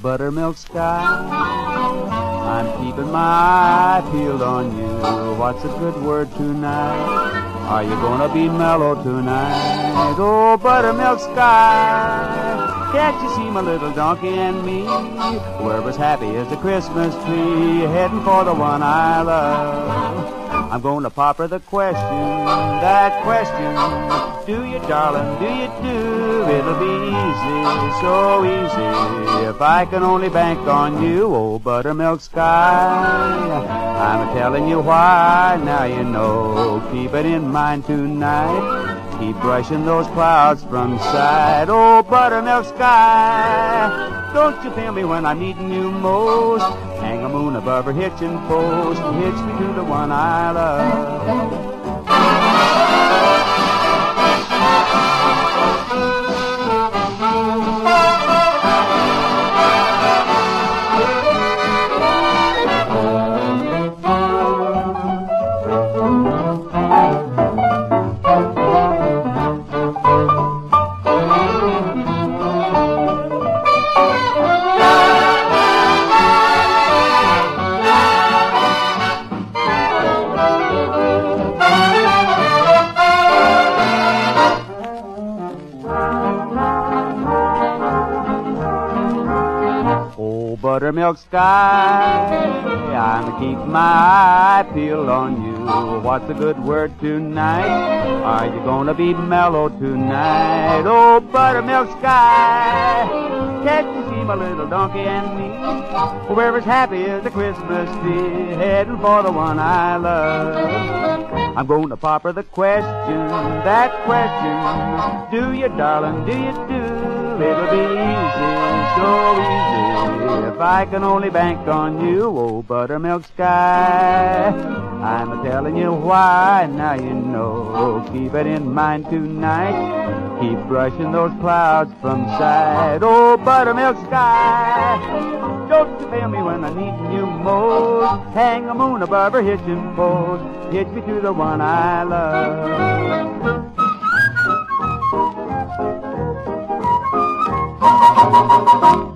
buttermilk sky, I'm keeping my eye peeled on you. What's a good word tonight? Are you gonna be mellow tonight? Oh, buttermilk sky, can't you see my little donkey and me? We're as happy as a Christmas tree, heading for the one I love. I'm gonna pop her the question, that question. Do you, darling, do you do? It'll be easy, so easy, if I can only bank on you, oh buttermilk sky. I'm telling you why, now you know. Keep it in mind tonight. Keep brushing those clouds from sight, oh buttermilk sky. Don't you feel me when I'm needing you most? Hang a moon above her hitching post, hitch me to the one I love. Buttermilk sky, I'm keep my eye peeled on you. What's a good word tonight? Are you gonna be mellow tonight? Oh, buttermilk sky, can't you see my little donkey and me? We're as happy as a Christmas tree, heading for the one I love. I'm gonna pop her the question, that question. Do you, darling, do you do? It'll be easy, so easy, if I can only bank on you, oh buttermilk sky. I'm telling you why, now you know. Keep it in mind tonight. Keep brushing those clouds from sight, oh buttermilk sky. Don't you feel me when I need you most? Hang a moon above her hitching post, hitch me to the one I love.